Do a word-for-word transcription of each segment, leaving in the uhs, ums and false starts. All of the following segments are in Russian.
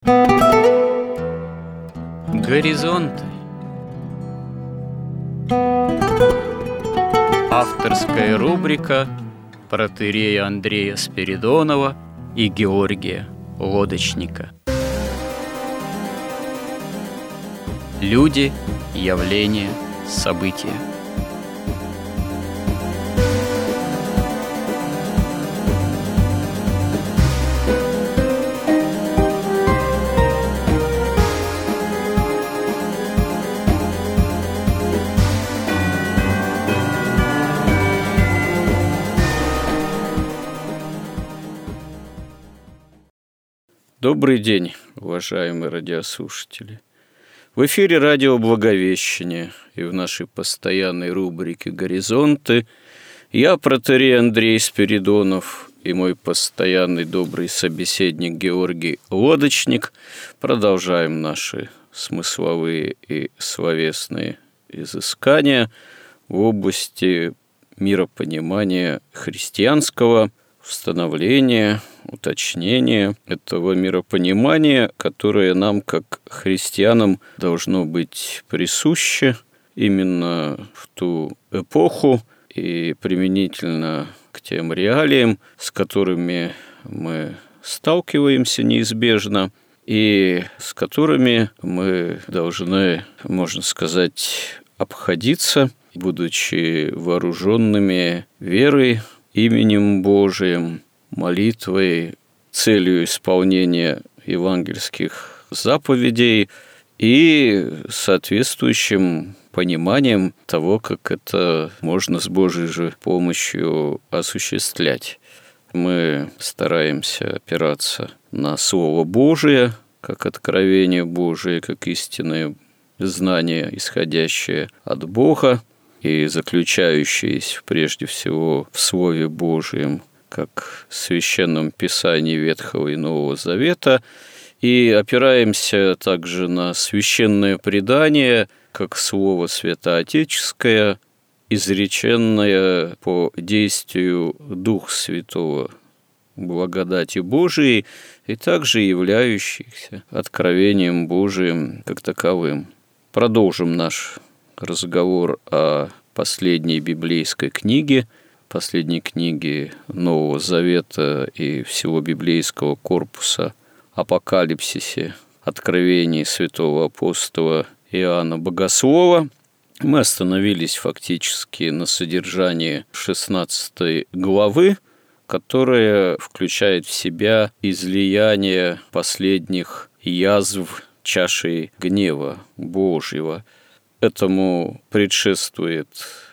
Горизонты. Авторская рубрика протоиерея Андрея Спиридонова и Георгия Лодочника. Люди, явления, события. Добрый день, уважаемые радиослушатели. В эфире радио «Благовещение» и в нашей постоянной рубрике «Горизонты» я, протоиерей Андрей Спиридонов, и мой постоянный добрый собеседник Георгий Лодочник продолжаем наши смысловые и словесные изыскания в области миропонимания христианского, установления, уточнения этого миропонимания, которое нам, как христианам, должно быть присуще именно в ту эпоху и применительно к тем реалиям, с которыми мы сталкиваемся неизбежно и с которыми мы должны, можно сказать, обходиться, будучи вооруженными верой, именем Божиим, молитвой, целью исполнения евангельских заповедей и соответствующим пониманием того, как это можно с Божьей же помощью осуществлять. Мы стараемся опираться на Слово Божие, как откровение Божие, как истинное знание, исходящее от Бога, и заключающиеся прежде всего в Слове Божьем, как в Священном Писании Ветхого и Нового Завета, и опираемся также на священное предание, как Слово Святоотеческое, изреченное по действию Духа Святого, благодати Божией, и также являющихся откровением Божиим как таковым. Продолжим наш разговор о последней библейской книге, последней книге Нового Завета и всего библейского корпуса Апокалипсисе, Откровении святого апостола Иоанна Богослова. Мы остановились фактически на содержании шестнадцатой главы, которая включает в себя излияние последних язв чаши гнева Божьего. Этому предшествует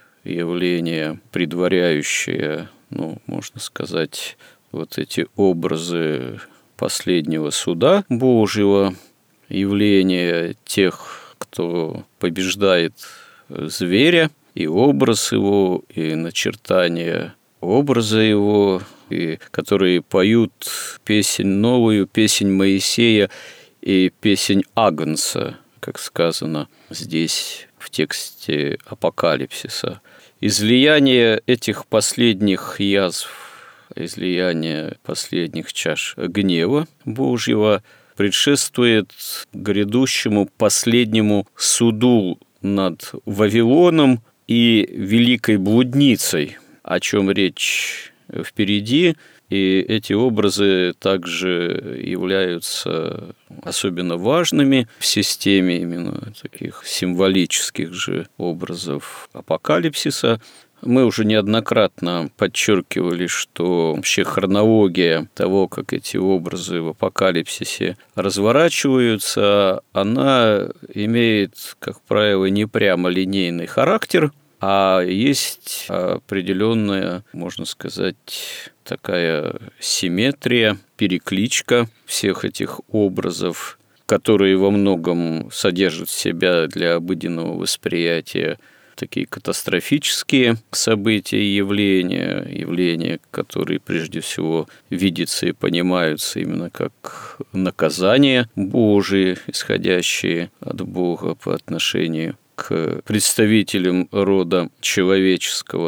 явление, предваряющее, ну, можно сказать, вот эти образы последнего суда Божьего, явление тех, кто побеждает зверя, и образ его, и начертание образа его, и которые поют песнь новую, песнь Моисея и песнь Агнца, как сказано здесь в тексте Апокалипсиса. Излияние этих последних язв, излияние последних чаш гнева Божьего предшествует грядущему последнему суду над Вавилоном и великой блудницей, о чем речь впереди. И эти образы также являются особенно важными в системе именно таких символических же образов Апокалипсиса. Мы уже неоднократно подчеркивали, что вообще хронология того, как эти образы в Апокалипсисе разворачиваются, она имеет, как правило, не прямо линейный характер, а есть определенная, можно сказать, такая симметрия, перекличка всех этих образов, которые во многом содержат в себя для обыденного восприятия такие катастрофические события и явления, явления, которые прежде всего видятся и понимаются именно как наказание Божие, исходящие от Бога по отношению к представителям рода человеческого.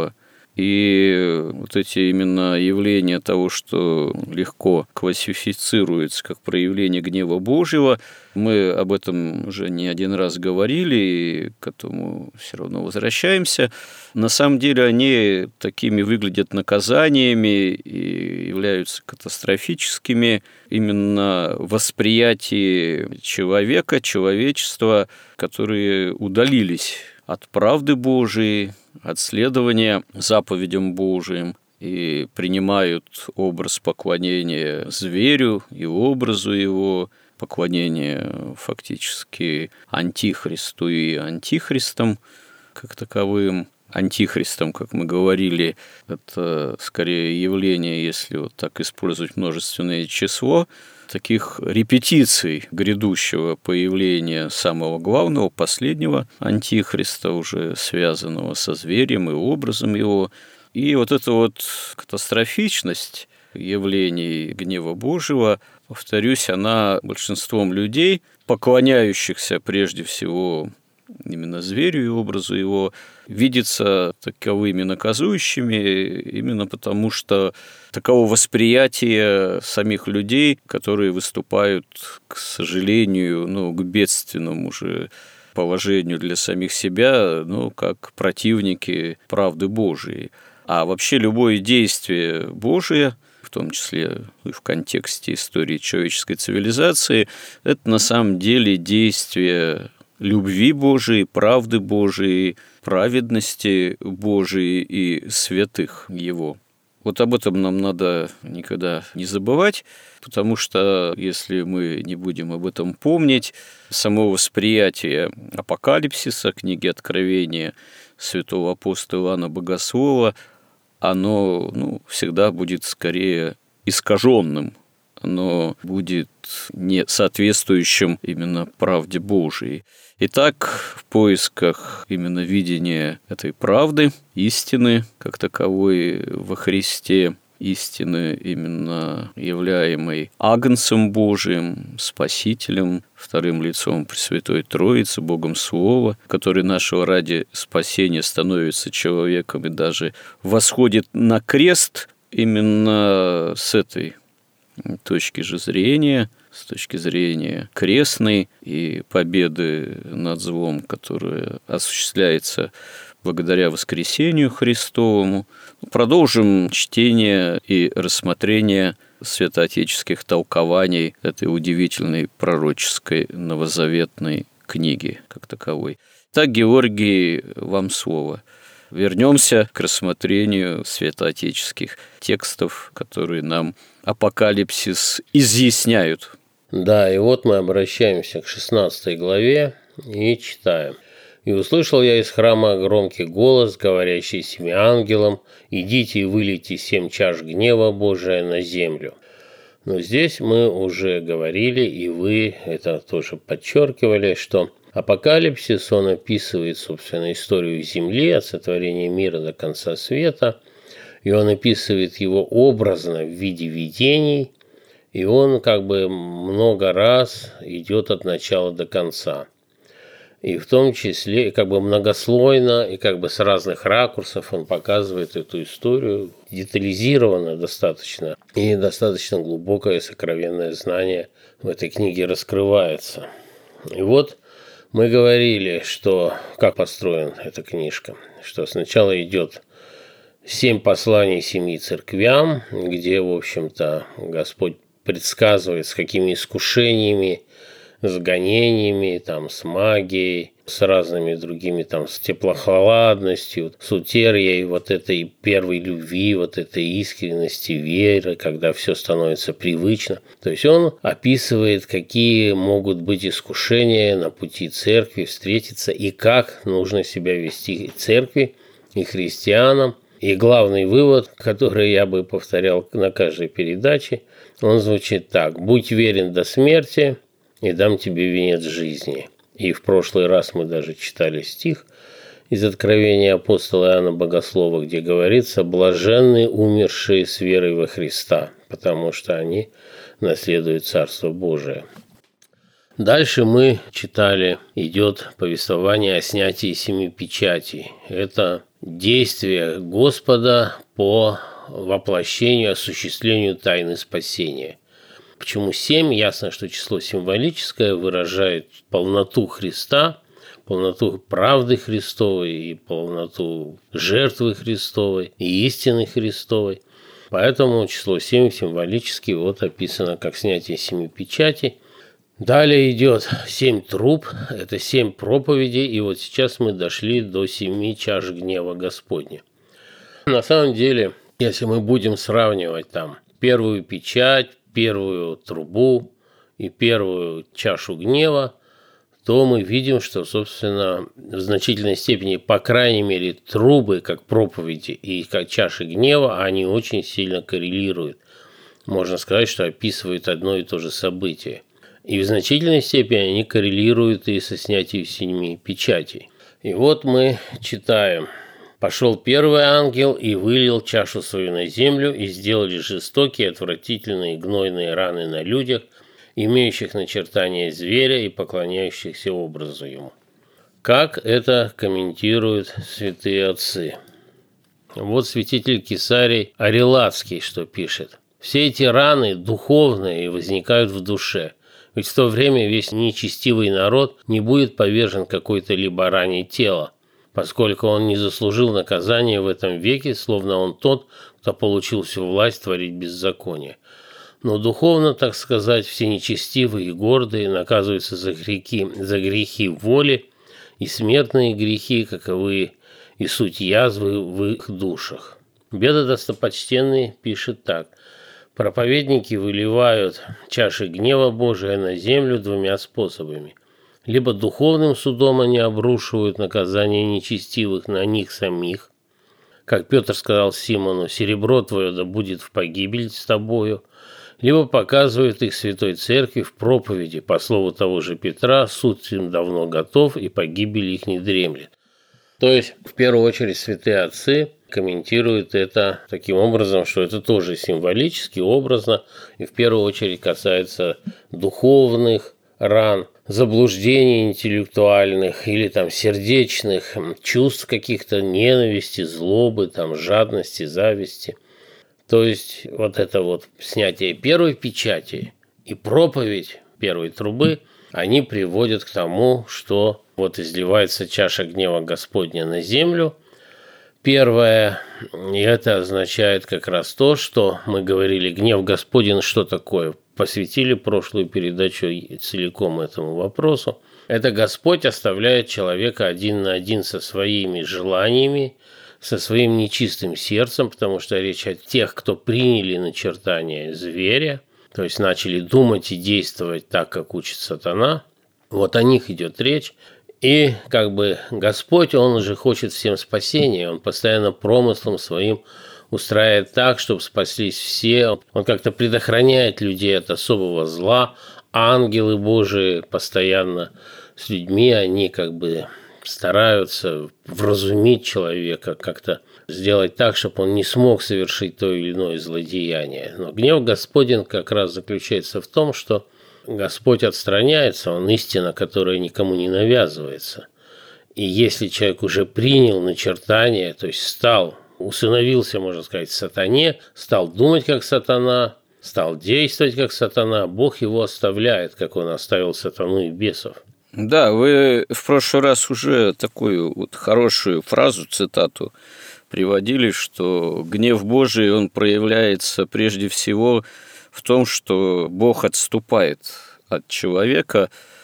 И вот эти именно явления того, что легко классифицируется как проявление гнева Божьего, мы об этом уже не один раз говорили, и к этому все равно возвращаемся. На самом деле они такими выглядят наказаниями и являются катастрофическими именно в восприятии человека, человечества, которые удалились от правды Божией, от следования заповедям Божиим и принимают образ поклонения зверю и образу его, поклонение фактически антихристу и антихристам как таковым. Антихристом, как мы говорили, это скорее явление, если вот так использовать множественное число, таких репетиций грядущего появления самого главного, последнего антихриста, уже связанного со зверем и образом его. И вот эта вот катастрофичность явлений гнева Божьего, повторюсь, она большинством людей, поклоняющихся прежде всего именно зверю и образу его, видится таковыми наказующими именно потому, что таково восприятие самих людей, которые выступают, к сожалению, ну, к бедственному же положению для самих себя, ну, как противники правды Божией. А вообще любое действие Божие, в том числе и в контексте истории человеческой цивилизации, это на самом деле действие любви Божией, правды Божией, праведности Божией и святых Его. Вот об этом нам надо никогда не забывать, потому что если мы не будем об этом помнить, само восприятие апокалипсиса, книги Откровения святого апостола Иоанна Богослова, оно ну, всегда будет скорее искаженным, оно будет не соответствующим именно правде Божией. Итак, в поисках именно видения этой правды, истины, как таковой во Христе, истины, именно являемой Агнцем Божиим, Спасителем, вторым лицом Пресвятой Троицы, Богом Слова, который нашего ради спасения становится человеком и даже восходит на крест, именно с этой точки же зрения, с точки зрения крестной и победы над злом, которая осуществляется благодаря воскресению Христовому, продолжим чтение и рассмотрение святоотеческих толкований этой удивительной пророческой новозаветной книги как таковой. Так, Георгий, вам слово. Вернемся к рассмотрению святоотеческих текстов, которые нам апокалипсис изъясняют. Да, и вот мы обращаемся к шестнадцатой главе и читаем. «И услышал я из храма громкий голос, говорящий семи ангелам: идите и вылейте семь чаш гнева Божия на землю». Но здесь мы уже говорили, и вы это тоже подчеркивали, что апокалипсис, он описывает, собственно, историю Земли от сотворения мира до конца света, и он описывает его образно в виде видений, и он как бы много раз идет от начала до конца. И в том числе как бы многослойно и как бы с разных ракурсов он показывает эту историю, детализированно достаточно, и достаточно глубокое сокровенное знание в этой книге раскрывается. И вот мы говорили, что как построена эта книжка, что сначала идет семь посланий семи церквям, где, в общем-то, Господь предсказывает, с какими искушениями, с гонениями, там, с магией, с разными другими, там, с теплохладностью, с утерей вот этой первой любви, вот этой искренности, веры, когда все становится привычно. То есть он описывает, какие могут быть искушения на пути церкви встретиться и как нужно себя вести церкви и христианам. И главный вывод, который я бы повторял на каждой передаче, он звучит так: «Будь верен до смерти, и дам тебе венец жизни». И в прошлый раз мы даже читали стих из Откровения апостола Иоанна Богослова, где говорится: «Блаженны умершие с верой во Христа, потому что они наследуют Царство Божие». Дальше мы читали, идет повествование о снятии семи печатей. Это действия Господа по воплощению, осуществлению тайны спасения. Почему семь? Ясно, что число символическое, выражает полноту Христа, полноту правды Христовой и полноту жертвы Христовой и истины Христовой. Поэтому число семь символически вот описано как снятие семи печатей. Далее идет семь труб, это семь проповедей, и вот сейчас мы дошли до семи чаш гнева Господня. На самом деле, если мы будем сравнивать там первую печать, первую трубу и первую чашу гнева, то мы видим, что, собственно, в значительной степени, по крайней мере, трубы, как проповеди и как чаши гнева, они очень сильно коррелируют. Можно сказать, что описывают одно и то же событие. И в значительной степени они коррелируют и со снятием семи печатей. И вот мы читаем. «Пошел первый ангел и вылил чашу свою на землю, и сделали жестокие, отвратительные, гнойные раны на людях, имеющих начертание зверя и поклоняющихся образу ему». Как это комментируют святые отцы? Вот святитель Кесарий Арелатский что пишет. «Все эти раны духовные и возникают в душе. Ведь в то время весь нечестивый народ не будет повержен какой-то либо ране тела, поскольку он не заслужил наказания в этом веке, словно он тот, кто получил всю власть творить беззаконие. Но духовно, так сказать, все нечестивые и гордые наказываются за грехи, за грехи воли, и смертные грехи, каковы и суть язвы в их душах». Беда достопочтенный пишет так. Проповедники выливают чаши гнева Божия на землю двумя способами. Либо духовным судом они обрушивают наказание нечестивых на них самих, как Петр сказал Симону: «Серебро твое да будет в погибель с тобою», либо показывают их Святой Церкви в проповеди, по слову того же Петра: «Суд им давно готов, и погибель их не дремлет». То есть, в первую очередь, святые отцы комментируют это таким образом, что это тоже символически, образно, и в первую очередь касается духовных ран, заблуждений интеллектуальных или там сердечных, чувств каких-то ненависти, злобы, там, жадности, зависти. То есть вот это вот снятие первой печати и проповедь первой трубы, они приводят к тому, что вот изливается чаша гнева Господня на землю. Первое, и это означает как раз то, что мы говорили, гнев Господень, что такое? Посвятили прошлую передачу целиком этому вопросу. Это Господь оставляет человека один на один со своими желаниями, со своим нечистым сердцем, потому что речь о тех, кто приняли начертание зверя, то есть начали думать и действовать так, как учит сатана. Вот о них идет речь. И как бы Господь, Он же хочет всем спасения, Он постоянно промыслом своим устраивает так, чтобы спаслись все. Он как-то предохраняет людей от особого зла. Ангелы Божии постоянно с людьми, они как бы стараются вразумить человека, как-то сделать так, чтобы он не смог совершить то или иное злодеяние. Но гнев Господень как раз заключается в том, что Господь отстраняется, Он истина, которая никому не навязывается. И если человек уже принял начертание, то есть стал, усыновился, можно сказать, сатане, стал думать как сатана, стал действовать как сатана, Бог его оставляет, как Он оставил сатану и бесов. Да, вы в прошлый раз уже такую вот хорошую фразу, цитату приводили, что гнев Божий, он проявляется прежде всего в том, что Бог отступает от человека,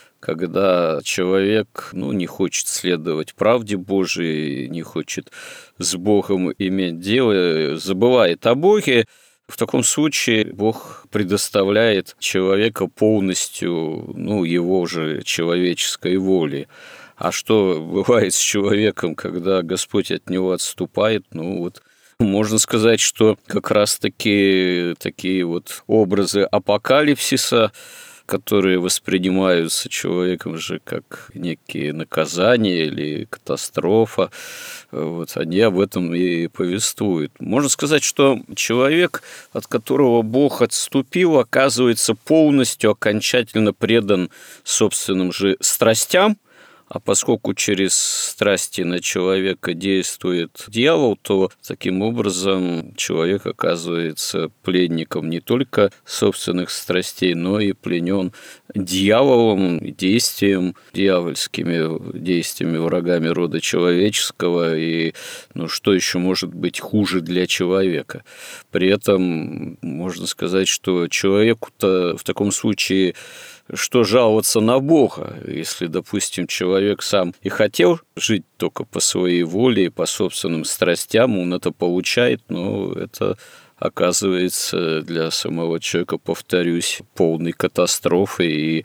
когда человек ну, не хочет следовать правде Божией, не хочет с Богом иметь дело, забывает о Боге. В таком случае Бог предоставляет человека полностью ну, его же человеческой воле. А что бывает с человеком, когда Господь от него отступает? Ну вот можно сказать, что как раз-таки такие вот образы апокалипсиса, которые воспринимаются человеком же как некие наказания или катастрофа, вот, они об этом и повествуют. Можно сказать, что человек, от которого Бог отступил, оказывается полностью, окончательно предан собственным же страстям, А поскольку через страсти на человека действует дьявол, то таким образом человек оказывается пленником не только собственных страстей, но и пленен дьяволом, действием, дьявольскими действиями, врагами рода человеческого. И ну, что еще может быть хуже для человека? При этом можно сказать, что человеку-то в таком случае что жаловаться на Бога, если, допустим, человек сам и хотел жить только по своей воле и по собственным страстям, он это получает, но это оказывается для самого человека, повторюсь, полной катастрофой и,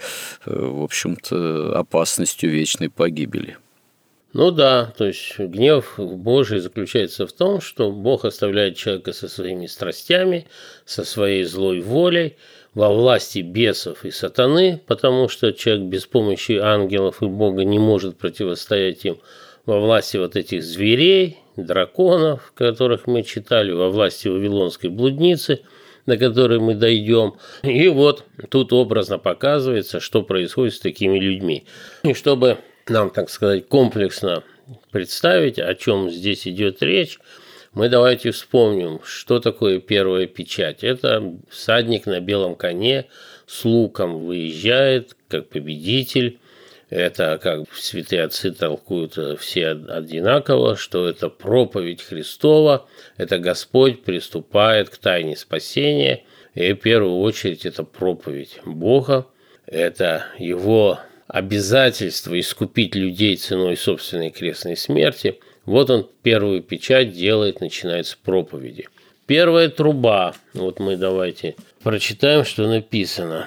в общем-то, опасностью вечной погибели. Ну да, то есть гнев Божий заключается в том, что Бог оставляет человека со своими страстями, со своей злой волей, во власти бесов и сатаны, потому что человек без помощи ангелов и Бога не может противостоять им, во власти вот этих зверей, драконов, которых мы читали, во власти вавилонской блудницы, до которой мы дойдем. И вот тут образно показывается, что происходит с такими людьми. И чтобы нам, так сказать, комплексно представить, о чем здесь идет речь, мы давайте вспомним, что такое первая печать. Это всадник на белом коне с луком выезжает как победитель. Это, как святые отцы толкуют все одинаково, что это проповедь Христова, это Господь приступает к тайне спасения. И в первую очередь это проповедь Бога, это Его обязательство искупить людей ценой собственной крестной смерти. Вот он первую печать делает, начинает с проповеди. Первая труба. Вот мы давайте прочитаем, что написано.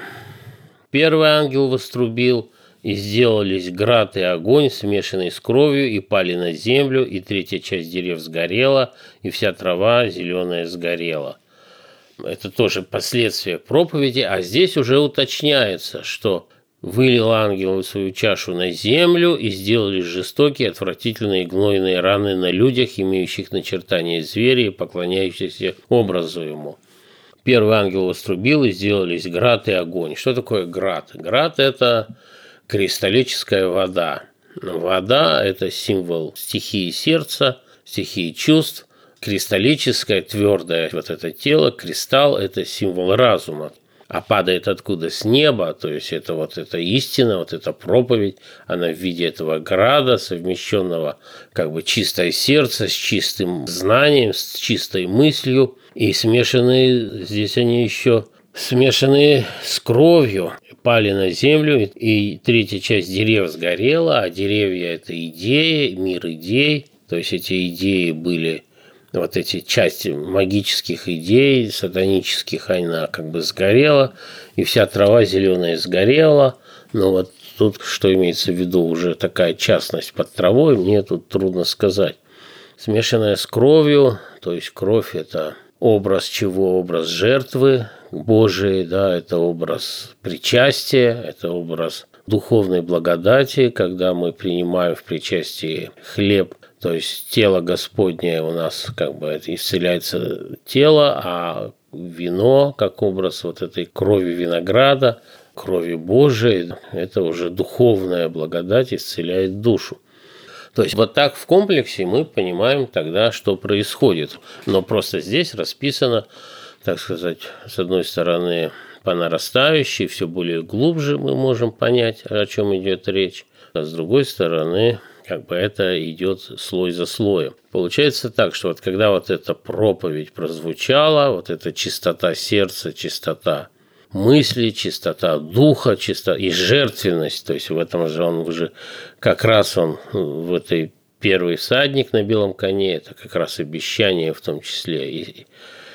Первый ангел вострубил, и сделались град и огонь, смешанные с кровью, и пали на землю, и третья часть дерев сгорела, и вся трава зеленая сгорела. Это тоже последствия проповеди, а здесь уже уточняется, что вылил ангел свою чашу на землю, и сделались жестокие, отвратительные гнойные раны на людях, имеющих начертания зверя и поклоняющихся образу ему. Первый ангел вострубил, и сделались град и огонь. Что такое град? Град – это кристаллическая вода. Вода – это символ стихии сердца, стихии чувств. Кристаллическое, твердое вот это тело, кристалл – это символ разума. А падает откуда? С неба, то есть это вот эта истина, вот эта проповедь, она в виде этого града, совмещенного как бы чистое сердце с чистым знанием, с чистой мыслью, и смешанные, здесь они еще смешанные с кровью, пали на землю, и третья часть дерев сгорела, а деревья – это идеи, мир идей, то есть эти идеи были... Вот эти части магических идей, сатанических, она как бы сгорела, и вся трава зеленая сгорела. Но вот тут, что имеется в виду, уже такая частность под травой, мне тут трудно сказать. Смешанная с кровью, то есть кровь – это образ чего? Образ жертвы Божией, да, это образ причастия, это образ духовной благодати, когда мы принимаем в причастии хлеб. То есть тело Господне у нас как бы исцеляется тело, а вино, как образ вот этой крови винограда, крови Божией, это уже духовная благодать исцеляет душу. То есть вот так в комплексе мы понимаем тогда, что происходит. Но просто здесь расписано, так сказать, с одной стороны по нарастающей, все более глубже мы можем понять, о чем идет речь, а с другой стороны... Как бы это идет слой за слоем. Получается так, что вот когда вот эта проповедь прозвучала, вот эта чистота сердца, чистота мысли, чистота духа, чистота и жертвенность, то есть в этом же он уже, как раз он в этой первый всадник на белом коне, это как раз обещание в том числе и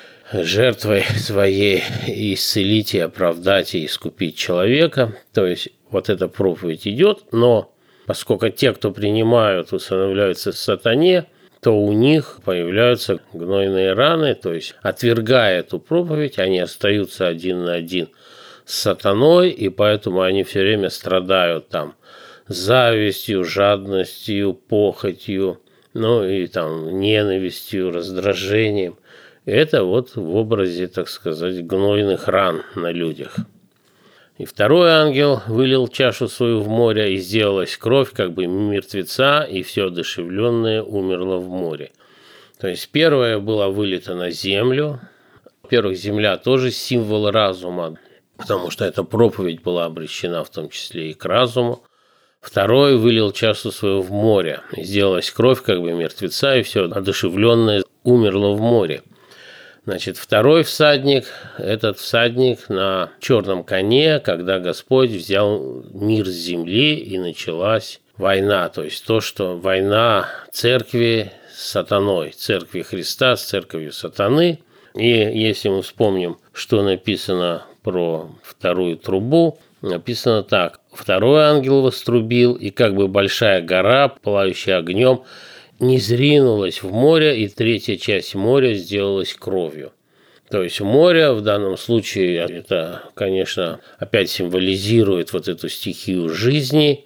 жертвой своей исцелить и оправдать и искупить человека. То есть вот эта проповедь идет, но поскольку те, кто принимают, усыновляются в сатане, то у них появляются гнойные раны, то есть, отвергая эту проповедь, они остаются один на один с сатаной, и поэтому они все время страдают там завистью, жадностью, похотью, ну и там ненавистью, раздражением. Это вот в образе, так сказать, гнойных ран на людях. И второй ангел вылил чашу свою в море, и сделалась кровь, как бы мертвеца, и все одушевленное умерло в море. То есть первая была вылита на землю. Во-первых, земля тоже символ разума, потому что эта проповедь была обращена в том числе и к разуму. Второй вылил чашу свою в море, и сделалась кровь, как бы мертвеца, и все одушевленное умерло в море. Значит, второй всадник, этот всадник на черном коне, когда Господь взял мир с земли, и началась война. То есть то, что война церкви с сатаной, церкви Христа с церковью сатаны. И если мы вспомним, что написано про вторую трубу, написано так. Второй ангел вострубил, и как бы большая гора, пылающая огнем, низринулась в море, и третья часть моря сделалась кровью. То есть море в данном случае, это, конечно, опять символизирует вот эту стихию жизни,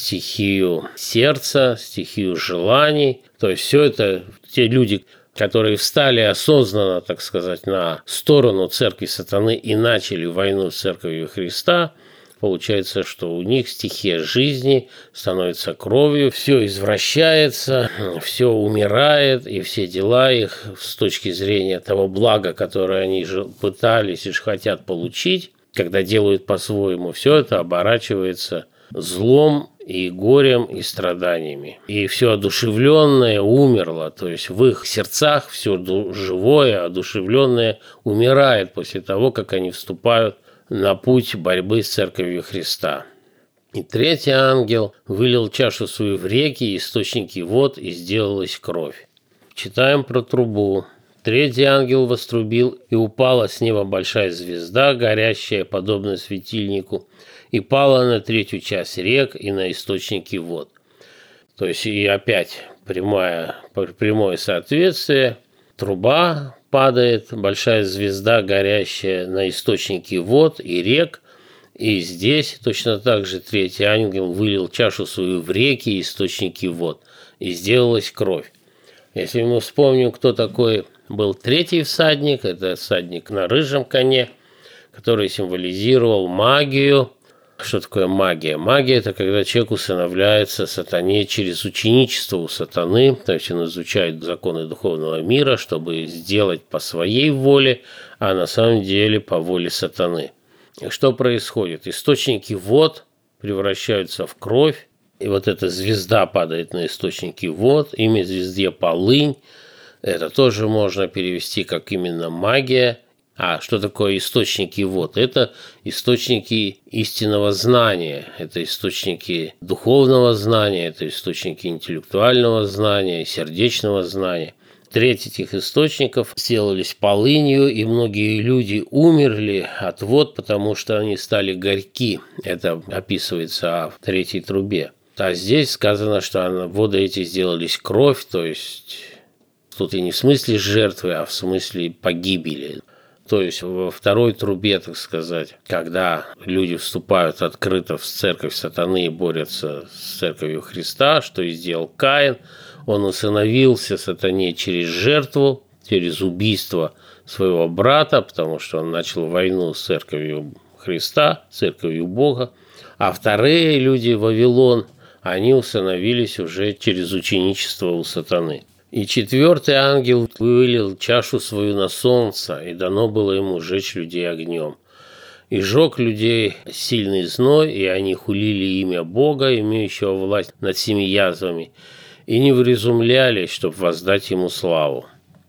стихию сердца, стихию желаний. То есть все это те люди, которые встали осознанно, так сказать, на сторону церкви сатаны и начали войну с церковью Христа. Получается, что у них стихия жизни становится кровью, все извращается, все умирает, и все дела их с точки зрения того блага, которое они пытались и хотят получить, когда делают по-своему, все это оборачивается злом и горем, и страданиями. И все одушевленное умерло, то есть в их сердцах все живое, одушевленное умирает после того, как они вступают на путь борьбы с церковью Христа. И третий ангел вылил чашу свою в реки, источники вод, и сделалась кровь. Читаем про трубу. Третий ангел вострубил, и упала с неба большая звезда, горящая, подобно светильнику, и пала на третью часть рек и на источники вод. То есть и опять прямое, прямое соответствие. Труба падает, большая звезда, горящая на источники вод и рек. И здесь точно так же третий ангел вылил чашу свою в реки и источники вод. И сделалась кровь. Если мы вспомним, кто такой был третий всадник, это всадник на рыжем коне, который символизировал магию. Что такое магия? Магия – это когда человек усыновляется сатане через ученичество у сатаны, то есть он изучает законы духовного мира, чтобы сделать по своей воле, а на самом деле по воле сатаны. И что происходит? Источники вод превращаются в кровь, и вот эта звезда падает на источники вод, имя звезде Полынь. Это тоже можно перевести как именно магия. А что такое источники вод? Это источники истинного знания, это источники духовного знания, это источники интеллектуального знания, сердечного знания. Треть этих источников сделались полынью, и многие люди умерли от вод, потому что они стали горьки. Это описывается в третьей трубе. А здесь сказано, что воды эти сделались кровь, то есть тут и не в смысле жертвы, а в смысле погибели. То есть во второй трубе, так сказать, когда люди вступают открыто в церковь сатаны и борются с церковью Христа, что и сделал Каин, он усыновился сатане через жертву, через убийство своего брата, потому что он начал войну с церковью Христа, церковью Бога. А вторые люди, Вавилон, они усыновились уже через ученичество у сатаны. И четвертый ангел вылил чашу свою на солнце, и дано было ему сжечь людей огнем. И жег людей сильный зной, и они хулили имя Бога, имеющего власть над семи язвами, и не вразумлялись, чтобы воздать ему славу.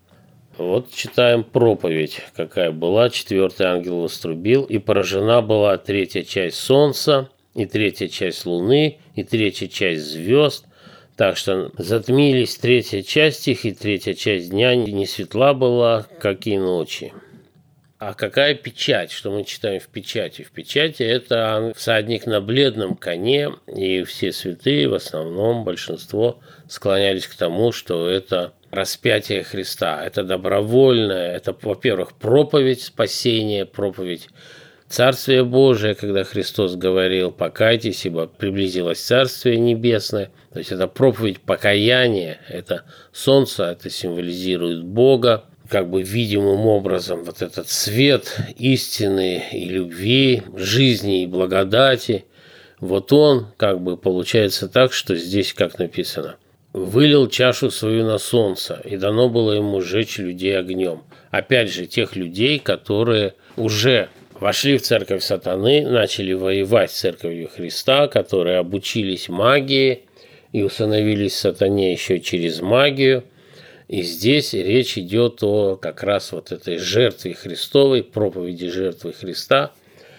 Вот читаем проповедь, какая была. Четвертый ангел вострубил, и поражена была третья часть солнца, и третья часть луны, и третья часть звезд, так что затмились третья часть их, и третья часть дня не светла была, как и ночи. А какая печать? Что мы читаем в печати? В печати это всадник на бледном коне, и все святые, в основном большинство, склонялись к тому, что это распятие Христа. Это добровольное, это, во-первых, проповедь спасения, проповедь Царствие Божие, когда Христос говорил: «Покайтесь, ибо приблизилось Царствие Небесное». То есть это проповедь покаяния, это солнце, это символизирует Бога. как бы видимым образом вот этот свет истины и любви, жизни и благодати, вот он, как бы получается так, что здесь как написано: «Вылил чашу свою на солнце, и дано было ему сжечь людей огнем». Опять же, тех людей, которые уже вошли в церковь сатаны, начали воевать с церковью Христа, которые обучились магии и усыновились сатане еще через магию. И здесь речь идет о как раз вот этой жертве Христовой, проповеди жертвы Христа,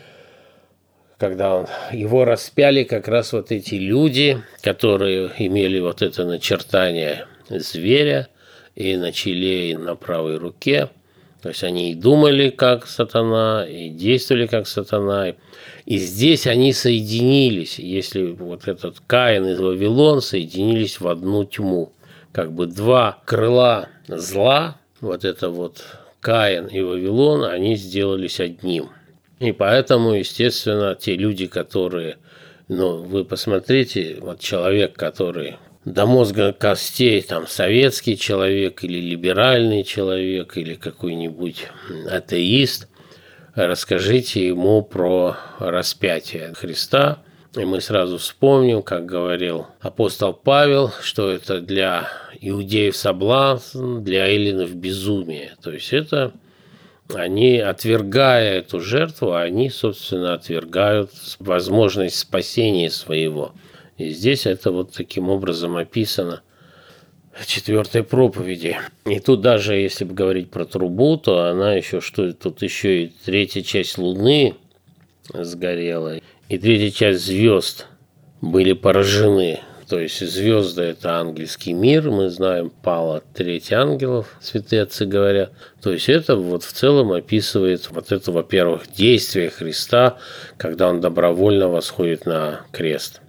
когда он, его распяли как раз вот эти люди, которые имели вот это начертание зверя и на челе, и на правой руке. То есть они и думали как сатана, и действовали как сатана. И здесь они соединились, если вот этот Каин и Вавилон соединились в одну тьму. Как бы два крыла зла, вот это вот Каин и Вавилон, они сделались одним. И поэтому, естественно, те люди, которые, ну, вы посмотрите, вот человек, который до мозга костей, там, советский человек или либеральный человек или какой-нибудь атеист, расскажите ему про распятие Христа, и мы сразу вспомним, как говорил апостол Павел, что это для иудеев соблазн, для эллинов безумие. То есть это они, отвергая эту жертву, они, собственно, отвергают возможность спасения своего. И здесь это вот таким образом описано в четвертой проповеди. И тут даже, если бы говорить про трубу, то она еще, что тут еще и третья часть Луны сгорела, и третья часть звезд были поражены. То есть звезды – это ангельский мир, мы знаем, пало треть ангелов, святые отцы говорят. То есть это вот в целом описывает вот это, во-первых, действие Христа, когда он добровольно восходит на крест.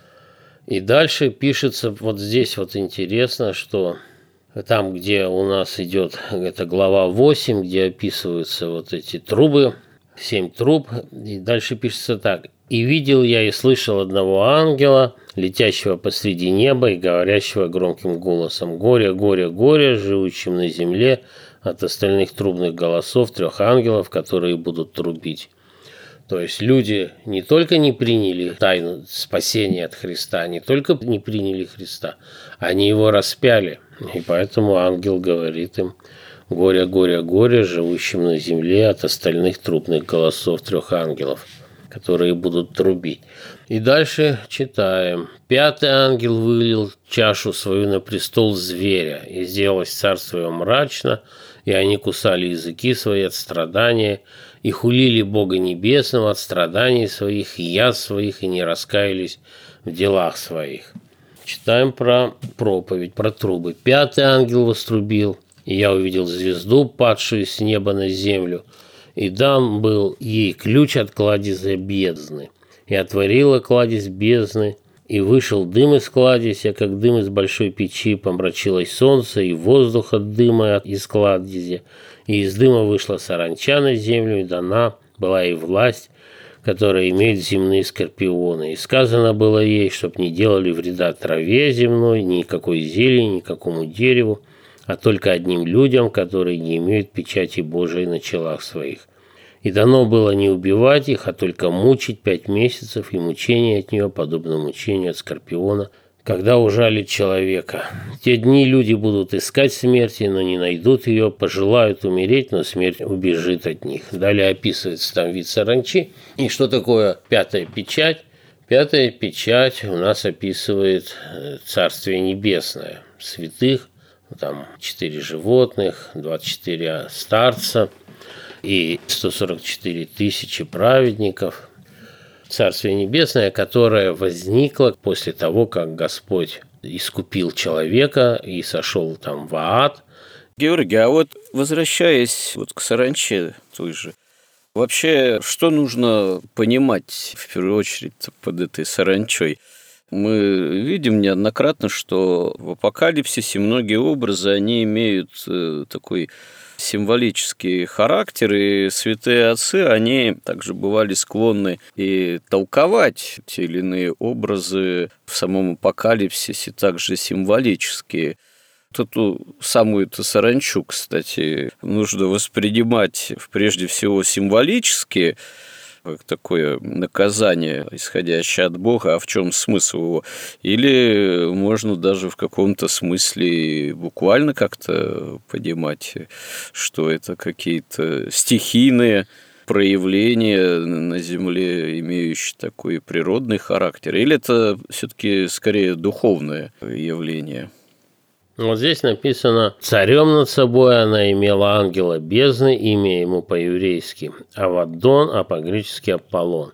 И дальше пишется, вот здесь вот интересно, что там, где у нас идет, это глава восемь, где описываются вот эти трубы, семь труб, и дальше пишется так: «И видел я и слышал одного ангела, летящего посреди неба и говорящего громким голосом: горе, горе, горе, живущим на земле от остальных трубных голосов трех ангелов, которые будут трубить». То есть люди не только не приняли тайну спасения от Христа, не только не приняли Христа, они его распяли. И поэтому ангел говорит им: горе, горе, горе, живущим на земле от остальных трубных голосов трех ангелов, которые будут трубить. И дальше читаем. «Пятый ангел вылил чашу свою на престол зверя, и сделалось царство его мрачно, и они кусали языки свои от страдания, и хулили Бога Небесного от страданий своих, и яд своих, и не раскаялись в делах своих». Читаем про проповедь, про трубы. «Пятый ангел вострубил, и я увидел звезду, падшую с неба на землю, и дан был ей ключ от кладезя бездны. И отворила кладезь бездны, и вышел дым из кладезя, как дым из большой печи, помрачилось солнце, и воздух от дыма из кладезя, и из дыма вышла саранча на землю, и дана была ей власть, которая имеет земные скорпионы. И сказано было ей, чтоб не делали вреда траве земной, никакой зелени, никакому дереву, а только одним людям, которые не имеют печати Божией на челах своих. И дано было не убивать их, а только мучить пять месяцев, и мучение от нее подобно мучению от скорпиона, когда ужалит человека. В те дни люди будут искать смерти, но не найдут ее, пожелают умереть, но смерть убежит от них». Далее описывается там вид саранчи. И что такое пятая печать? Пятая печать у нас описывает Царствие Небесное, святых, там четыре животных, двадцать четыре старца и сто сорок четыре тысячи праведников. Царствие Небесное, которое возникло после того, как Господь искупил человека и сошел там в ад. Георгий, а вот возвращаясь вот к саранче той же, вообще что нужно понимать в первую очередь под этой саранчой? Мы видим неоднократно, что в апокалипсисе многие образы, они имеют такой символический характер, и святые отцы, они также бывали склонны и толковать те или иные образы в самом апокалипсисе, также символические. Эту самую-то саранчу, кстати, нужно воспринимать прежде всего символически, как такое наказание, исходящее от Бога, а в чем смысл его? Или можно даже в каком-то смысле буквально как-то понимать, что это какие-то стихийные проявления на Земле, имеющие такой природный характер? Или это все-таки скорее духовное явление? Вот здесь написано: «Царем над собой она имела ангела бездны, имя ему по-еврейски Аваддон, а по-гречески Аполлон».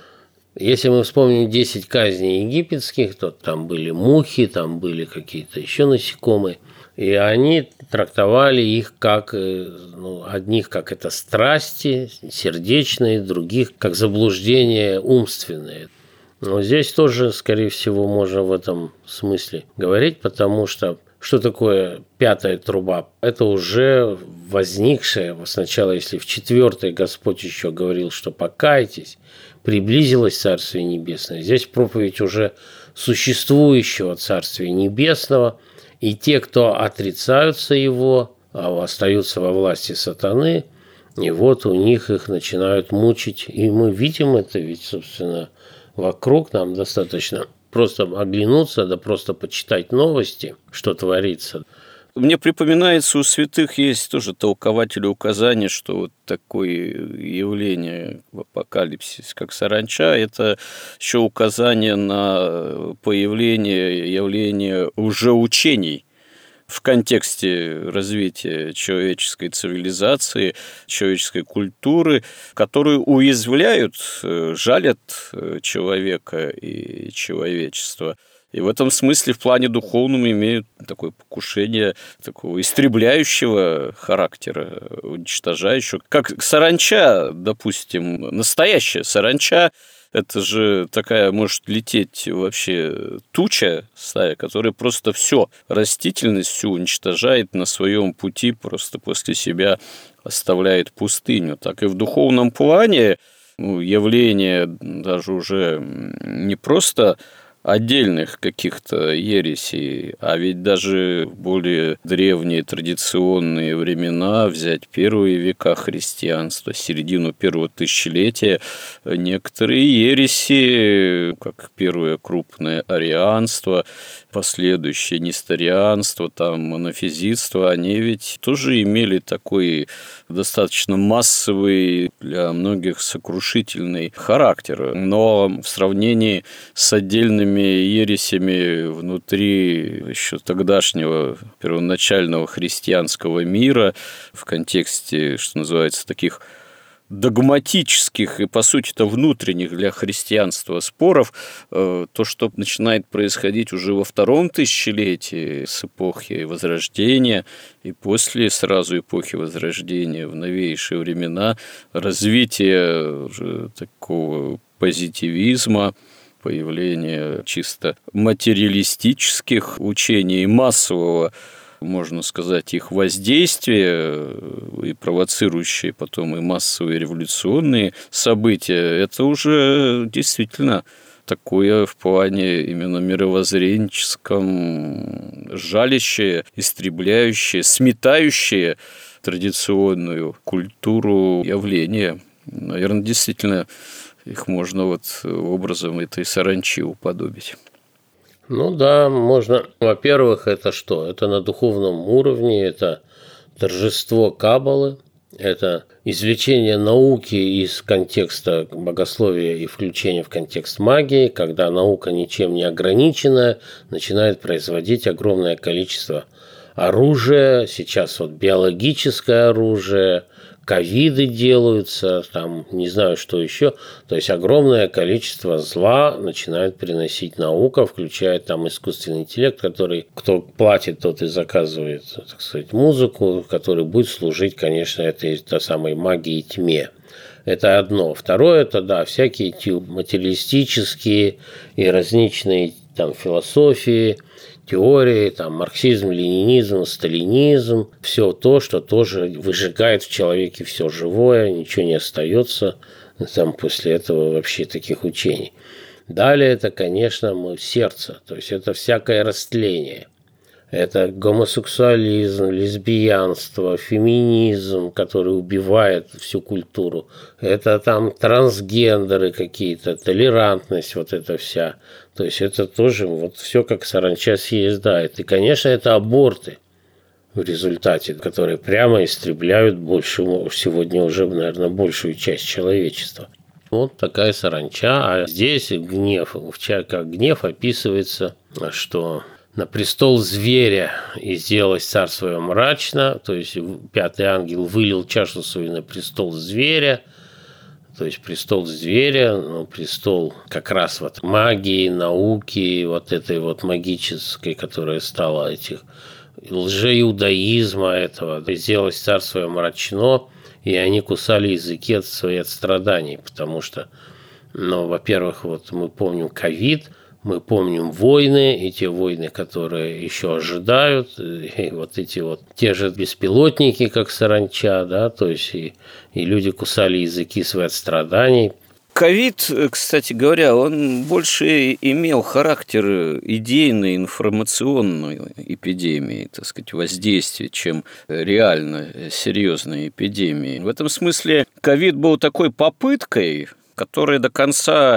Если мы вспомним десять казней египетских, то там были мухи, там были какие-то еще насекомые, и они трактовали их как, ну, одних как это страсти сердечные, других как заблуждения умственные. Но здесь тоже, скорее всего, можно в этом смысле говорить, потому что что такое пятая труба? Это уже возникшее, сначала, если в четвертой Господь еще говорил, что покайтесь, приблизилось Царствие Небесное. Здесь проповедь уже существующего Царствия Небесного, и те, кто отрицаются его, остаются во власти сатаны, и вот у них их начинают мучить. И мы видим это, ведь, собственно, вокруг нам достаточно просто оглянуться, да просто почитать новости, что творится. Мне припоминается, у святых есть тоже толкователи указания, что вот такое явление в апокалипсисе, как саранча, это еще указание на появление явления лжеучений в контексте развития человеческой цивилизации, человеческой культуры, которые уязвляют, жалят человека и человечество. И в этом смысле в плане духовном имеют такое покушение такого истребляющего характера, уничтожающего. Как саранча, допустим, настоящая саранча, это же такая может лететь вообще туча, стая, которая просто все, растительность всю уничтожает на своем пути, просто после себя оставляет пустыню. Так и в духовном плане, ну, явление даже уже не просто отдельных каких-то ересей, а ведь даже в более древние традиционные времена, взять первые века христианства, середину первого тысячелетия, некоторые ереси, как первое крупное арианство, последующее несторианство, там, монофизитство, они ведь тоже имели такой достаточно массовый, для многих сокрушительный характер. Но в сравнении с отдельными ересями внутри еще тогдашнего первоначального христианского мира в контексте, что называется, таких догматических и, по сути-то, внутренних для христианства споров, то, что начинает происходить уже во втором тысячелетии с эпохи Возрождения и после сразу эпохи Возрождения в новейшие времена, развитие уже такого позитивизма, появление чисто материалистических учений, массового, можно сказать, их воздействие и провоцирующие потом и массовые революционные события, это уже действительно такое в плане именно мировоззренческом жалящее, истребляющее, сметающее традиционную культуру явление. Наверное, действительно их можно вот образом этой саранчи уподобить. Ну да, можно. Во-первых, это что? Это на духовном уровне, это торжество Каббалы, это извлечение науки из контекста богословия и включение в контекст магии, когда наука ничем не ограниченная начинает производить огромное количество оружия, сейчас вот биологическое оружие, ковиды делаются, там не знаю, что еще. То есть огромное количество зла начинает приносить наука, включая там искусственный интеллект, который, кто платит, тот и заказывает, так сказать, музыку, который будет служить, конечно, этой той самой магии тьме. Это одно. Второе, это, да, всякие эти материалистические и различные там философии, теории, там, марксизм, ленинизм, сталинизм, все то, что тоже выжигает в человеке все живое, ничего не остается там после этого вообще таких учений. Далее это, конечно, сердце, то есть это всякое растление. Это гомосексуализм, лесбиянство, феминизм, который убивает всю культуру. Это там трансгендеры какие-то, толерантность вот эта вся. То есть это тоже вот все как саранча съедает. И, конечно, это аборты в результате, которые прямо истребляют большую, сегодня уже, наверное, большую часть человечества. Вот такая саранча. А здесь гнев. Как гнев описывается, что на престол зверя и сделалось царство его мрачно, то есть пятый ангел вылил чашу свою на престол зверя, то есть престол зверя, ну, престол как раз вот магии, науки, вот этой вот магической, которая стала этих лжеиудаизма этого, сделалось царство его мрачно, и они кусали языки от своих от страданий, потому что, ну, во-первых, вот мы помним ковид, мы помним войны, и те войны, которые еще ожидают, и вот эти вот те же беспилотники, как саранча, да, то есть и, и люди кусали языки свои от страданий. Ковид, кстати говоря, он больше имел характер идейной, информационной эпидемии, так сказать, воздействия, чем реально серьезной эпидемии. В этом смысле ковид был такой попыткой, которая до конца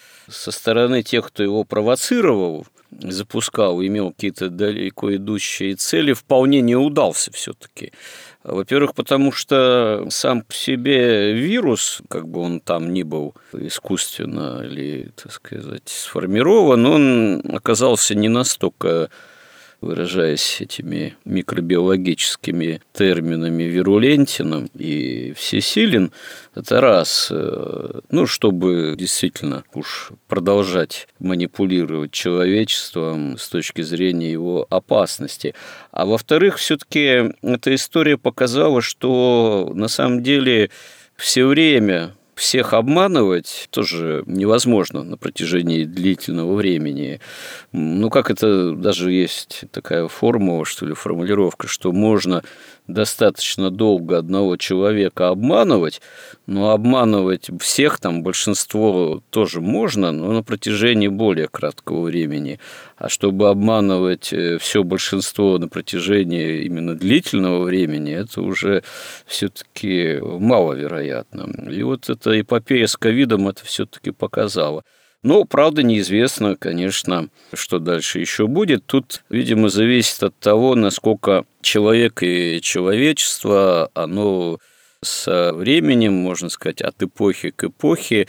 со стороны тех, кто его провоцировал, запускал, имел какие-то далеко идущие цели, вполне не удался все-таки. Во-первых, потому что сам по себе вирус, как бы он там ни был искусственно или, так сказать, сформирован, он оказался не настолько, выражаясь этими микробиологическими терминами, вирулентен и всесилен. Это раз. Ну, чтобы действительно уж продолжать манипулировать человечеством с точки зрения его опасности. А во-вторых, все-таки эта история показала, что на самом деле все время всех обманывать тоже невозможно на протяжении длительного времени. Ну, как это даже есть такая формула, что ли, формулировка, что можно достаточно долго одного человека обманывать, но обманывать всех, там, большинство тоже можно, но на протяжении более краткого времени. А чтобы обманывать все большинство на протяжении именно длительного времени, это уже все-таки маловероятно. И вот эта эпопея с ковидом это все-таки показала. Но, правда, неизвестно, конечно, что дальше еще будет. Тут, видимо, зависит от того, насколько человек и человечество, оно со временем, можно сказать, от эпохи к эпохе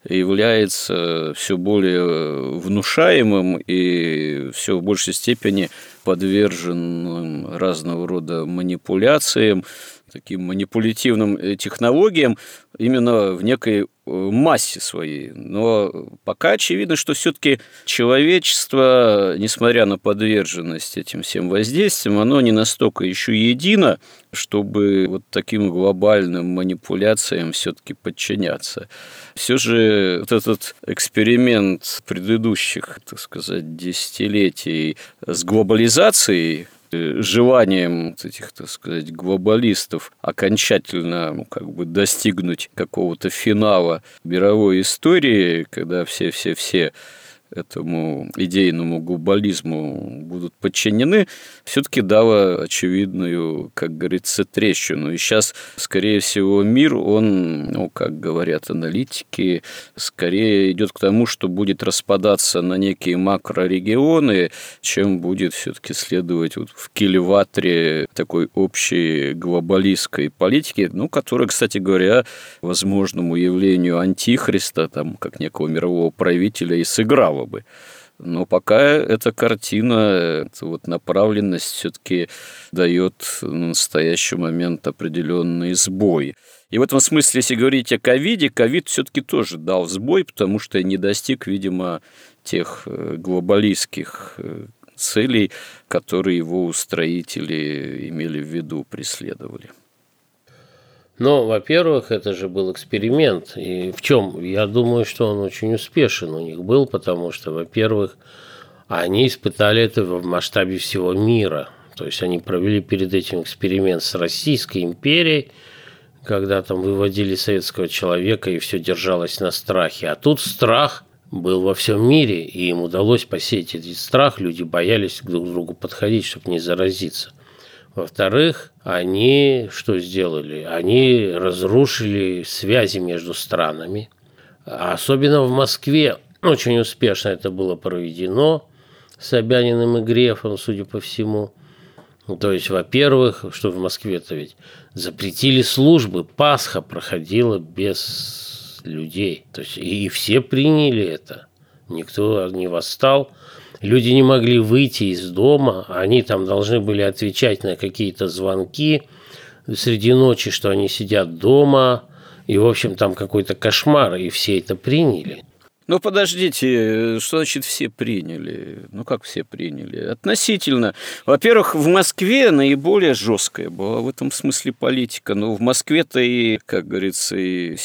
является все более внушаемым и все в большей степени подверженным разного рода манипуляциям, таким манипулятивным технологиям именно в некой массе своей. Но пока очевидно, что все-таки человечество, несмотря на подверженность этим всем воздействиям, оно не настолько еще едино, чтобы вот таким глобальным манипуляциям все-таки подчиняться. Все же вот этот эксперимент предыдущих, так сказать, десятилетий с глобализацией, желанием этих, так сказать, глобалистов окончательно, ну, как бы достигнуть какого-то финала мировой истории, когда все-все-все этому идейному глобализму будут подчинены, все-таки дало очевидную, как говорится, трещину. И сейчас, скорее всего, мир, он, ну, как говорят аналитики, скорее идет к тому, что будет распадаться на некие макрорегионы, чем будет все-таки следовать вот в кильватре такой общей глобалистской политики, ну, которая, кстати говоря, возможному явлению антихриста, там, как некого мирового правителя, и сыграла бы. Но пока эта картина, эта вот направленность все-таки дает в настоящий момент определенный сбой. И в этом смысле, если говорить о ковиде, ковид все-таки тоже дал сбой, потому что не достиг, видимо, тех глобалистских целей, которые его устроители имели в виду, преследовали. Но, во-первых, это же был эксперимент. И в чем? Я думаю, что он очень успешен у них был, потому что, во-первых, они испытали это в масштабе всего мира. То есть они провели перед этим эксперимент с Российской империей, когда там выводили советского человека, и все держалось на страхе. А тут страх был во всем мире, и им удалось посеять этот страх, люди боялись друг к другу подходить, чтобы не заразиться. Во-вторых, они что сделали? Они разрушили связи между странами. Особенно в Москве очень успешно это было проведено Собяниным и Грефом, судя по всему. То есть, во-первых, что в Москве-то ведь запретили службы, Пасха проходила без людей. То есть, и все приняли это. Никто не восстал. Люди не могли выйти из дома, они там должны были отвечать на какие-то звонки среди ночи, что они сидят дома, и, в общем, там какой-то кошмар, и все это приняли. Ну, подождите, что значит все приняли? Ну, как все приняли? Относительно. Во-первых, в Москве наиболее жесткая была в этом смысле политика. Но в Москве-то и, как говорится, и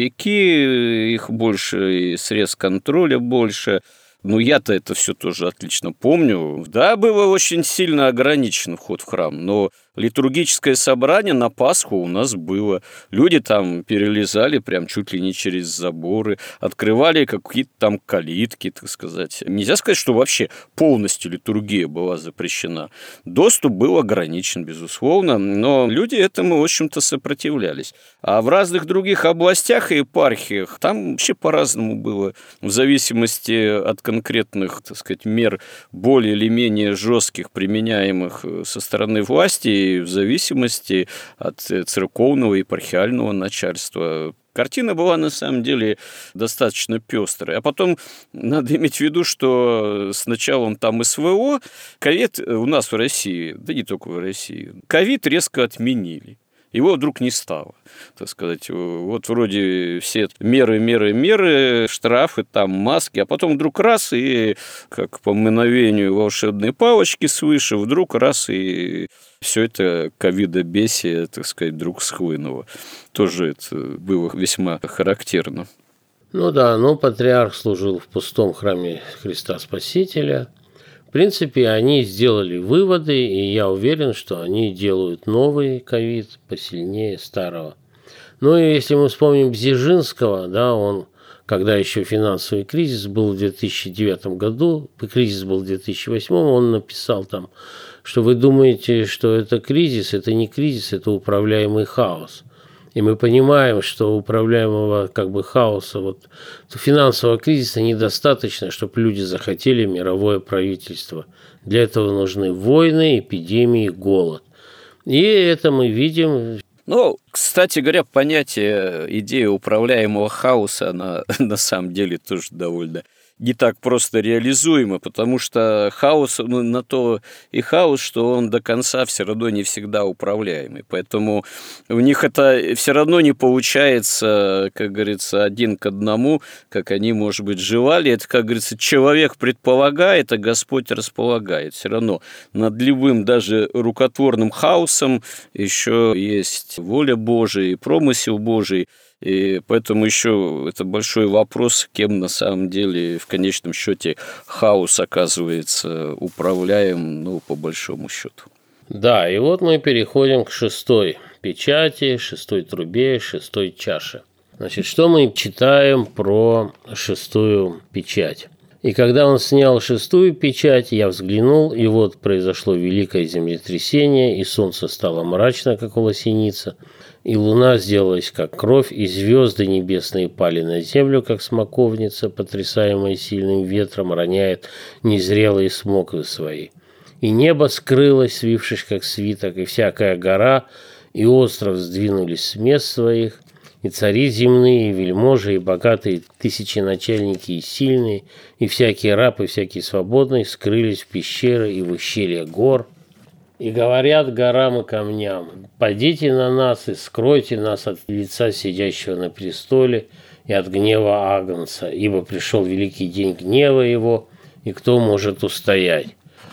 силовики, их больше, и средств контроля больше. Ну, я-то это все тоже отлично помню. Да, было очень сильно ограничен вход в храм, но литургическое собрание на Пасху у нас было. Люди там перелезали прям чуть ли не через заборы, открывали какие-то там калитки, так сказать. Нельзя сказать, что вообще полностью литургия была запрещена. Доступ был ограничен, безусловно, но люди этому, в общем-то, сопротивлялись. А в разных других областях и епархиях там вообще по-разному было, в зависимости от конкретных, так сказать, мер более или менее жестких, применяемых со стороны власти, в зависимости от церковного и епархиального начальства. Картина была, на самом деле, достаточно пестрая. А потом надо иметь в виду, что с началом там СВО ковид у нас в России, да не только в России, ковид резко отменили. Его вдруг не стало, так сказать. Вот вроде все меры, меры, меры, штрафы, там маски, а потом вдруг раз, и как по мгновению волшебной палочки свыше, вдруг раз, и все это ковидобесие, так сказать, вдруг схлынуло. Тоже это было весьма характерно. Ну да, но патриарх служил в пустом храме Христа Спасителя. В принципе, они сделали выводы, и я уверен, что они делают новый ковид посильнее старого. Ну и если мы вспомним Бзежинского, да, он, когда еще финансовый кризис был в две тысячи девятом году, кризис был в две тысячи восьмом, он написал там, что вы думаете, что это кризис, это не кризис, это управляемый хаос. И мы понимаем, что управляемого как бы хаоса, вот, финансового кризиса недостаточно, чтобы люди захотели мировое правительство. Для этого нужны войны, эпидемии, голод. И это мы видим. Ну, кстати говоря, понятие, идея управляемого хаоса, она на самом деле тоже довольно не так просто реализуемо, потому что хаос, ну, на то и хаос, что он до конца все равно не всегда управляемый. Поэтому у них это все равно не получается, как говорится, один к одному, как они, может быть, желали. Это, как говорится, человек предполагает, а Господь располагает. Все равно над любым даже рукотворным хаосом еще есть воля Божия и промысел Божий. И поэтому еще это большой вопрос, кем на самом деле в конечном счете хаос оказывается управляем, ну, по большому счету. Да, и вот мы переходим к шестой печати, шестой трубе, шестой чаше. Значит, что мы читаем про шестую печать? И когда он снял шестую печать, я взглянул, и вот произошло великое землетрясение, и солнце стало мрачно, как лосеница, и луна сделалась, как кровь, и звезды небесные пали на землю, как смоковница, потрясаемая сильным ветром, роняет незрелые смоквы свои. И небо скрылось, свившись, как свиток, и всякая гора, и остров сдвинулись с мест своих, и цари земные, и вельможи, и богатые тысяченачальники, и сильные, и всякий раб, и всякий свободный скрылись в пещеры и в ущелье гор. И говорят горам и камням: «Падите на нас и скройте нас от лица сидящего на престоле и от гнева Агнца, ибо пришел великий день гнева его, и кто может устоять?»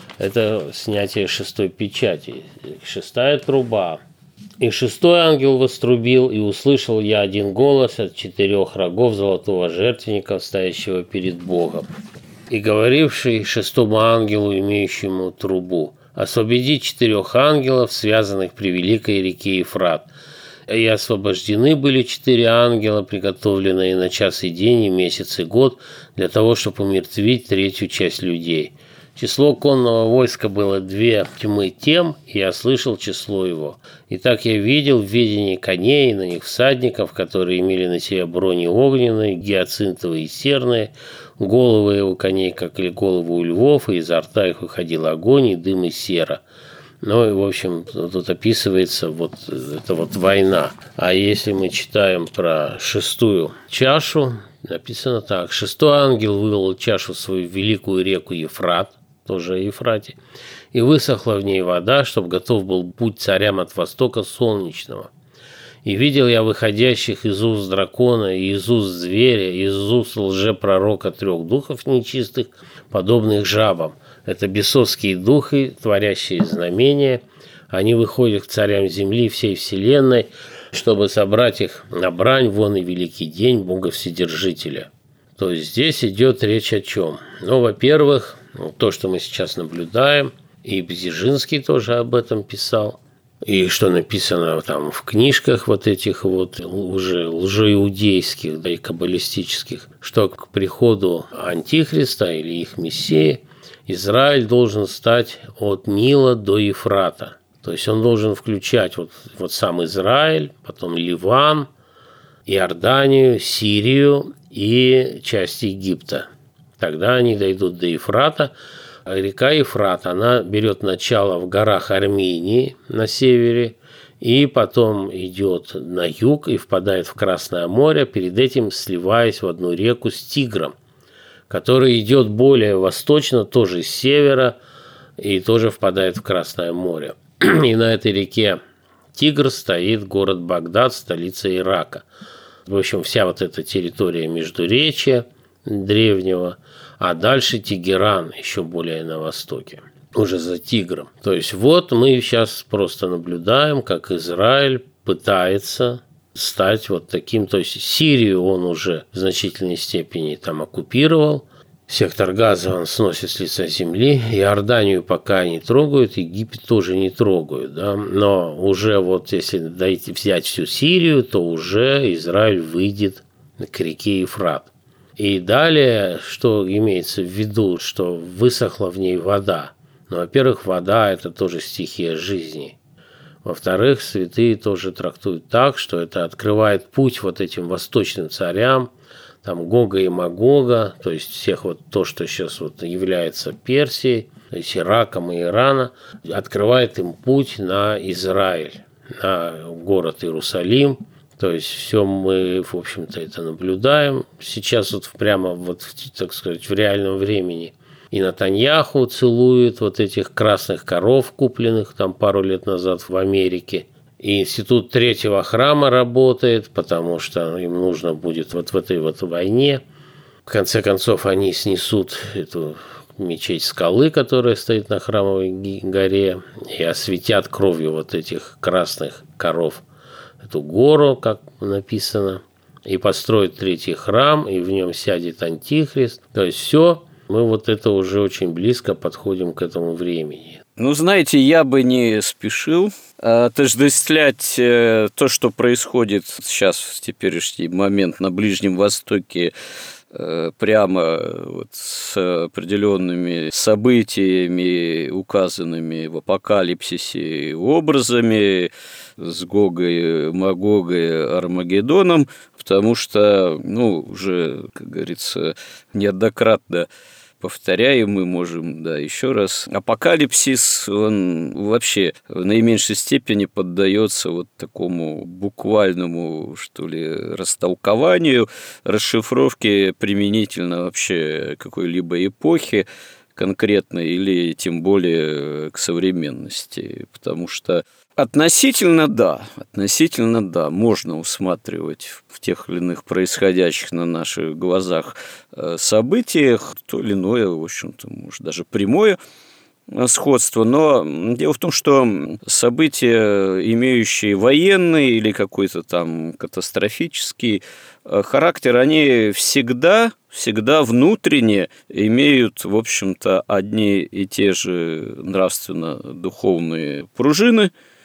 Это снятие шестой печати, шестая труба. «И шестой ангел вострубил, и услышал я один голос от четырех рогов золотого жертвенника, стоящего перед Богом, и говоривший шестому ангелу, имеющему трубу: освободи четырех ангелов, связанных при великой реке Ефрат». И освобождены были четыре ангела, приготовленные на час и день, и месяц, и год, для того, чтобы умертвить третью часть людей. Число конного войска было две тьмы тем, и я слышал число его. Итак, я видел в видении коней, и на них всадников, которые имели на себе брони огненные, гиацинтовые и серные, головы у коней, как и головы у львов, и изо рта их выходил огонь и дым и сера. Ну и, в общем, тут описывается вот эта вот война. А если мы читаем про шестую чашу, написано так. Шестой ангел вывел чашу в свою великую реку Ефрат, тоже о Ефрате, и высохла в ней вода, чтобы готов был путь царям от востока солнечного. И видел я выходящих из уст дракона, и из уст зверя, и из уст лжепророка трех духов нечистых, подобных жабам. Это бесовские духи, творящие знамения. Они выходят к царям земли всей вселенной, чтобы собрать их на брань вон и великий день Бога Вседержителя. То есть здесь идет речь о чем? Ну, во-первых, то, что мы сейчас наблюдаем, и Бзежинский тоже об этом писал, и что написано там в книжках вот этих вот уже лжеиудейских, да и каббалистических, что к приходу Антихриста или их Мессии Израиль должен стать от Нила до Ефрата. То есть он должен включать вот, вот сам Израиль, потом Ливан, Иорданию, Сирию и часть Египта. Тогда они дойдут до Ефрата. А река Ефрат, она берет начало в горах Армении на севере, и потом идет на юг и впадает в Красное море, перед этим сливаясь в одну реку с Тигром, который идет более восточно, тоже с севера, и тоже впадает в Красное море. И на этой реке Тигр стоит город Багдад, столица Ирака. В общем, вся вот эта территория Междуречия древнего, а дальше Тегеран, еще более на востоке, уже за Тигром. То есть вот мы сейчас просто наблюдаем, как Израиль пытается стать вот таким, то есть Сирию он уже в значительной степени там оккупировал, сектор Газа он сносит с лица земли, Иорданию пока не трогают, Египет тоже не трогают, да? Но уже вот если дойти, взять всю Сирию, то уже Израиль выйдет к реке Ефрат. И далее, что имеется в виду, что высохла в ней вода. Ну, во-первых, вода – это тоже стихия жизни. Во-вторых, святые тоже трактуют так, что это открывает путь вот этим восточным царям, там Гога и Магога, то есть всех вот то, что сейчас вот является Персией, то есть Ираком и Ираном, открывает им путь на Израиль, на город Иерусалим. То есть все мы, в общем-то, это наблюдаем сейчас вот прямо вот, так сказать, в реальном времени. И Нетаньяху целует вот этих красных коров, купленных там пару лет назад в Америке. И институт третьего храма работает, потому что им нужно будет вот в этой вот войне. В конце концов, они снесут эту мечеть скалы, которая стоит на Храмовой горе, и осветят кровью вот этих красных коров эту гору, как написано, и построит третий храм, и в нем сядет Антихрист. То есть все, мы вот это уже очень близко подходим к этому времени. Ну, знаете, я бы не спешил отождествлять то, что происходит сейчас в теперешний момент на Ближнем Востоке, прямо вот с определенными событиями, указанными в апокалипсисе образами, с Гогой, Магогой, Армагеддоном, потому что, ну, уже, как говорится, неоднократно повторяем, мы можем, да, еще раз. Апокалипсис, он вообще в наименьшей степени поддается вот такому буквальному, что ли, растолкованию, расшифровке применительно вообще какой-либо эпохи конкретной или тем более к современности, потому что относительно да, относительно да, можно усматривать в тех или иных происходящих на наших глазах событиях то или иное, в общем-то, может, даже прямое сходство, но дело в том, что события, имеющие военный или какой-то там катастрофический характер, они всегда, всегда внутренне имеют, в общем-то, одни и те же нравственно-духовные пружины,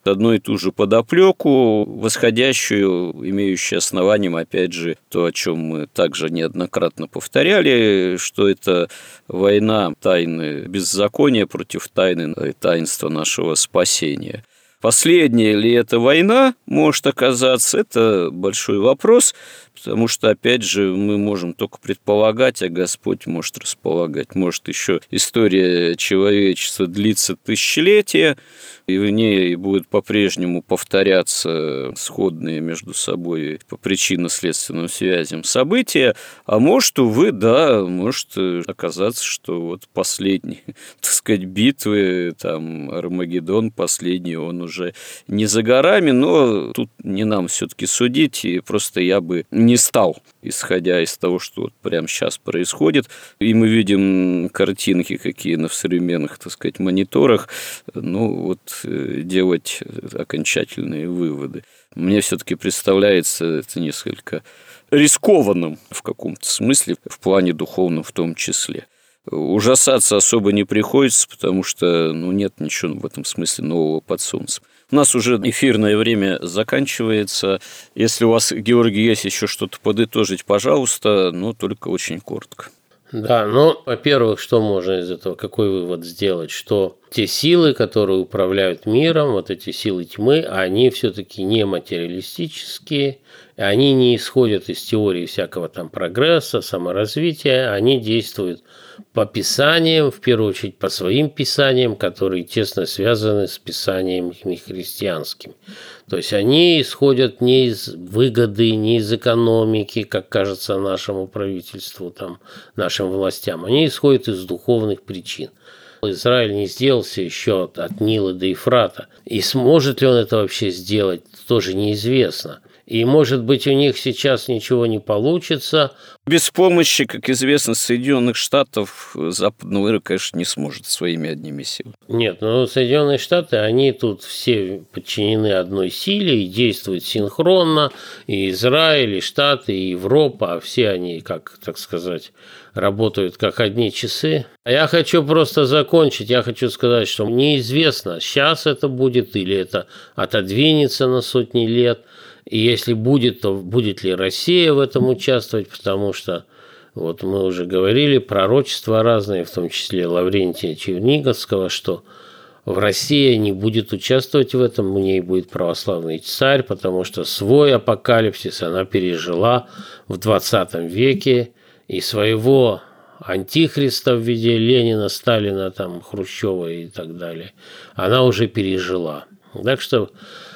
одну и ту же подоплеку, восходящую, имеющую основанием, опять же, то, о чем мы также неоднократно повторяли, что это война тайны беззакония против тайны таинства нашего спасения. Последняя ли эта война может оказаться, это большой вопрос, потому что, опять же, мы можем только предполагать, а Господь может располагать. Может, еще история человечества длится тысячелетия, и в ней будут по-прежнему повторяться сходные между собой по причинно-следственным связям события, а может, увы, да, может оказаться, что вот последние, так сказать, битвы, там, Армагеддон последний, он уже не за горами, но тут не нам все-таки судить, и просто я бы не стал, исходя из того, что вот прямо сейчас происходит, и мы видим картинки какие на современных, так сказать, мониторах, ну вот делать окончательные выводы. Мне все-таки представляется это несколько рискованным в каком-то смысле, в плане духовном в том числе. Ужасаться особо не приходится, потому что ну, нет ничего в этом смысле нового под солнцем. У нас уже эфирное время заканчивается. Если у вас, Георгий, есть еще что-то подытожить, пожалуйста, но только очень коротко. Да, ну, во-первых, что можно из этого, какой вывод сделать? Что те силы, которые управляют миром, вот эти силы тьмы, они все-таки не материалистические, они не исходят из теории всякого там прогресса, саморазвития, они действуют по писаниям, в первую очередь по своим писаниям, которые тесно связаны с писаниями христианскими. То есть они исходят не из выгоды, не из экономики, как кажется нашему правительству, там, нашим властям. Они исходят из духовных причин. Израиль не сделался еще от Нила до Ефрата. И сможет ли он это вообще сделать, тоже неизвестно. И, может быть, у них сейчас ничего не получится. Без помощи, как известно, Соединенных Штатов западного мира, конечно, не сможет своими одними силами. Нет, но Соединенные Штаты, они тут все подчинены одной силе и действуют синхронно. И Израиль, и Штаты, и Европа, а все они, как, так сказать, работают как одни часы. А я хочу просто закончить. Я хочу сказать, что неизвестно, сейчас это будет или это отодвинется на сотни лет. И если будет, то будет ли Россия в этом участвовать, потому что, вот мы уже говорили, пророчества разные, в том числе Лаврентия Черниговского, что в России не будет участвовать в этом, у ней будет православный царь, потому что свой апокалипсис она пережила в двадцатом веке, и своего антихриста в виде Ленина, Сталина, там, Хрущева и так далее, она уже пережила. Так что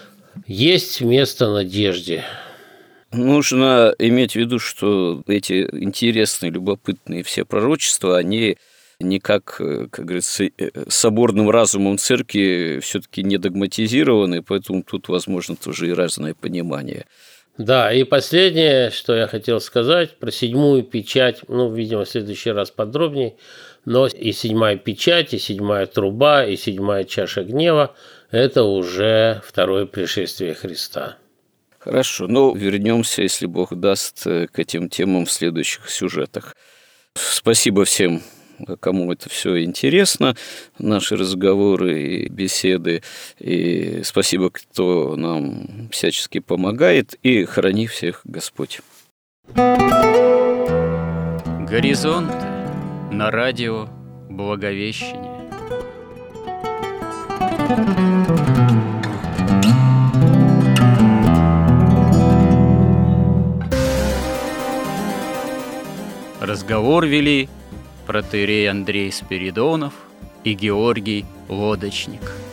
есть место надежде. Нужно иметь в виду, что эти интересные, любопытные все пророчества, они никак, как говорится, соборным разумом церкви все-таки не догматизированы, поэтому тут возможно тоже и разное понимание. Да, и последнее, что я хотел сказать про седьмую печать, ну, видимо, в следующий раз подробнее, но и седьмая печать, и седьмая труба, и седьмая чаша гнева – это уже второе пришествие Христа. Хорошо, ну, вернемся, если Бог даст, к этим темам в следующих сюжетах. Спасибо всем, кому это все интересно, наши разговоры и беседы. И спасибо, кто нам всячески помогает. И храни всех Господь. Горизонт на радио Благовещение. Разговор вели протоиерей Андрей Спиридонов и Георгий Лодочник.